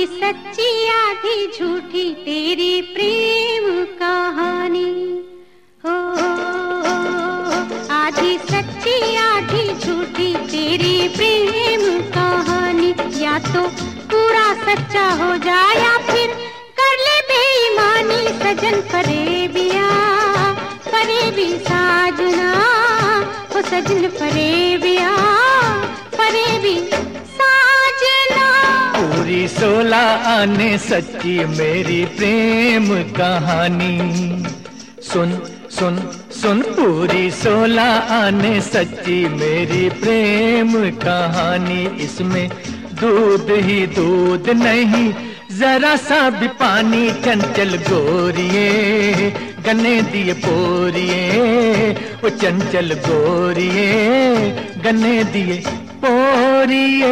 सच्ची आधी झूठी तेरी प्रेम कहानी हो, आधी सच्ची आधी झूठी तेरी प्रेम कहानी। या तो पूरा सच्चा हो जाए या फिर कर ले बेईमानी। सजन फरेबिया फरेबी साजना हो, सजन फरेबिया फरेबी साजना। पूरी 16 आने सच्ची मेरी प्रेम कहानी। सुन सुन सुन पूरी 16 आने सच्ची मेरी प्रेम कहानी। इसमें दूध ही दूध नहीं जरा सा भी पानी। चंचल गोरिये गन्ने दिए पोरिये, वो चंचल गोरिये गन्ने दिए पोरिये।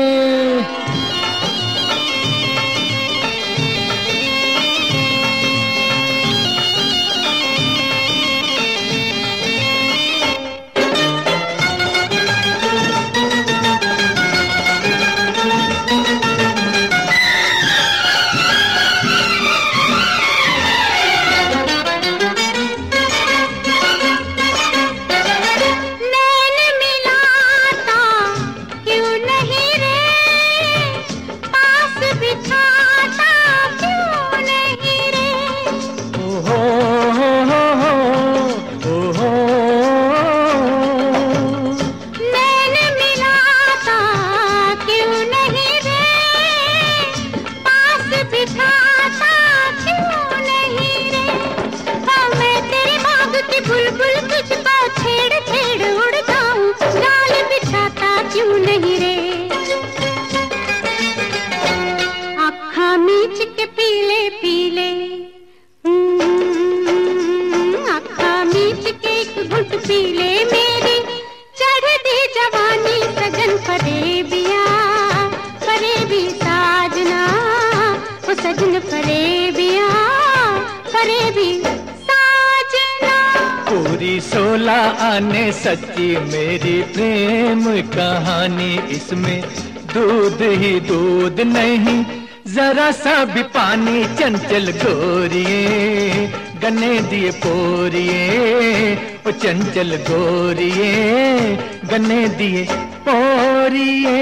पीले मेरी चढ़ दी जवानी। सजन फरेबिया फरेबी साजना वो, सजन फरेबिया फरेबी साजना। पूरी 16 आने सच्ची मेरी प्रेम कहानी। इसमें दूध ही दूध नहीं जरा सा भी पानी। चंचल गोरिये गन्ने दिए पोरिये, वो चंचल गोरिये गन्ने दिए पोरिये।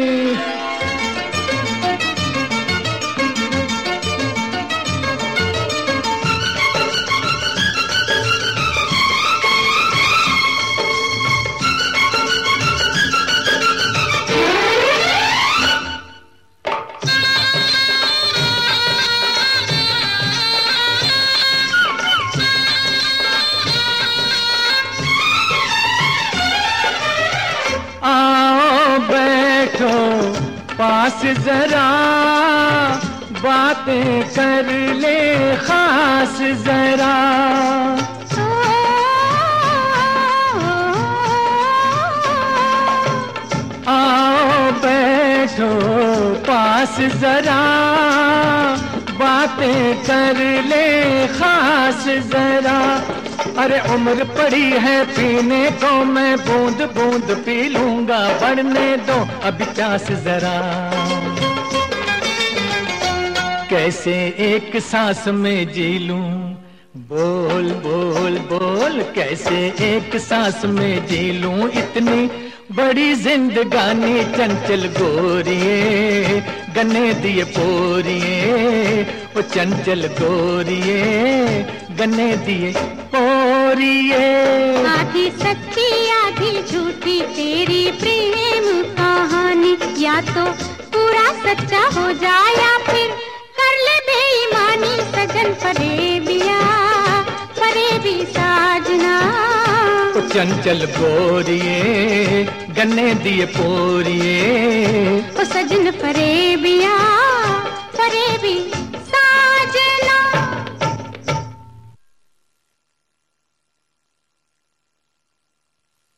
पास जरा बातें कर ले खास जरा। आओ बैठो पास जरा बातें कर ले खास जरा। अरे उम्र पड़ी है पीने को, मैं बूंद बूंद पी लूंगा। बढ़ने दो अभी प्यास जरा। कैसे एक सांस में जी लूं, बोल बोल बोल। कैसे एक सांस में जी लूं इतनी बड़ी जिंदगानी। चंचल गोरिये गन्ने दिए पोरिये, वो चंचल गोरिये गन्ने दिए पोरिये। आधी सच्ची आधी झूठी तेरी प्रेम कहानी। या तो पूरा सच्चा हो जाए या फिर कर ले बेईमानी। सजन फरेबिया फरेबी साजना, वो चंचल गोरिये गन्ने दिए पोरिये, वो सजन फरेबिया